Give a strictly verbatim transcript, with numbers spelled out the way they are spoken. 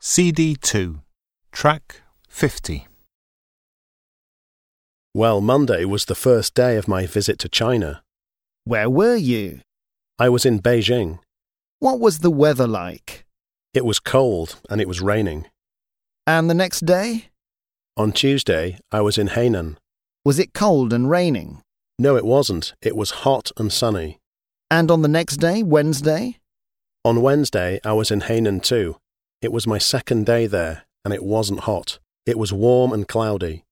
C D two, Track fifty. Well, Monday was the first day of my visit to China. Where were you? I was in Beijing. What was the weather like? It was cold and it was raining. And the next day? On Tuesday, I was in Hainan. Was it cold and raining? No, it wasn't. It was hot and sunny. And on the next day, Wednesday? On Wednesday, I was in Hainan too. It was my second day there, and it wasn't hot. It was warm and cloudy.